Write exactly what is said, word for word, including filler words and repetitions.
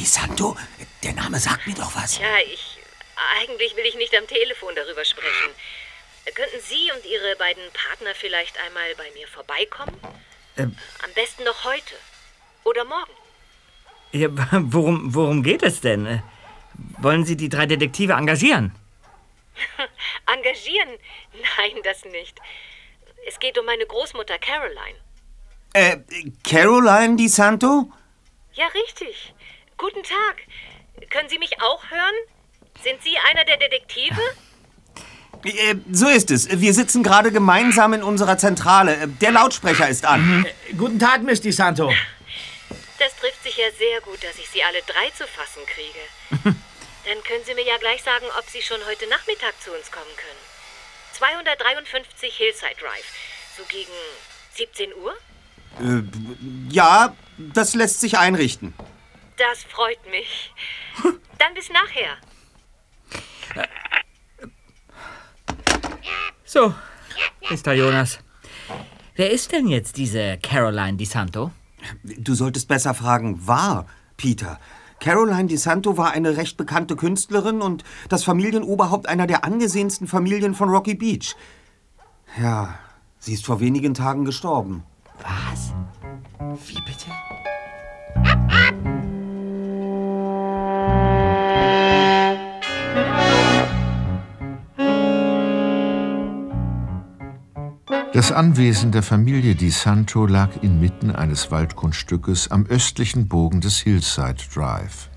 DeSanto? Der Name sagt mir doch was. Ja, ich... Eigentlich will ich nicht am Telefon darüber sprechen. Könnten Sie und Ihre beiden Partner vielleicht einmal bei mir vorbeikommen? Ähm, Am besten noch heute. Oder morgen. ja, worum, worum geht es denn? Äh, Wollen Sie die drei Detektive engagieren? Engagieren? Nein, das nicht. Es geht um meine Großmutter Caroline. Äh, Caroline DeSanto? Ja, richtig. Guten Tag. Können Sie mich auch hören? Sind Sie einer der Detektive? Äh, so ist es. Wir sitzen gerade gemeinsam in unserer Zentrale. Der Lautsprecher ist an. Äh, guten Tag, Miss DeSanto. Das trifft sich ja sehr gut, dass ich Sie alle drei zu fassen kriege. Dann können Sie mir ja gleich sagen, ob Sie schon heute Nachmittag zu uns kommen können. zweihundertdreiundfünfzig Hillside Drive. So gegen siebzehn Uhr? Äh, ja, das lässt sich einrichten. Das freut mich. Dann bis nachher. So, Mister Jonas. Wer ist denn jetzt diese Caroline DeSanto? Du solltest besser fragen, war, Peter. Caroline DeSanto war eine recht bekannte Künstlerin und das Familienoberhaupt einer der angesehensten Familien von Rocky Beach. Ja, sie ist vor wenigen Tagen gestorben. Was? Wie bitte? Das Anwesen der Familie DeSanto lag inmitten eines Waldgrundstückes am östlichen Bogen des Hillside Drive.